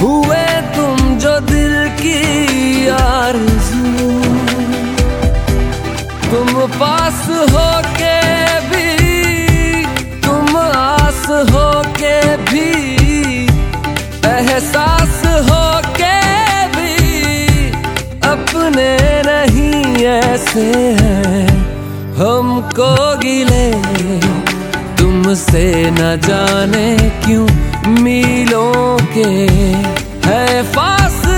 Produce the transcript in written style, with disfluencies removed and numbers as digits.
हुए तुम जो दिल की आरज़ू। तुम पास होके भी, तुम आस होके भी, एहसास होके भी अपने नहीं ऐसे हैं हमको गिले तुमसे न जाने क्यों मीलों के है फासले।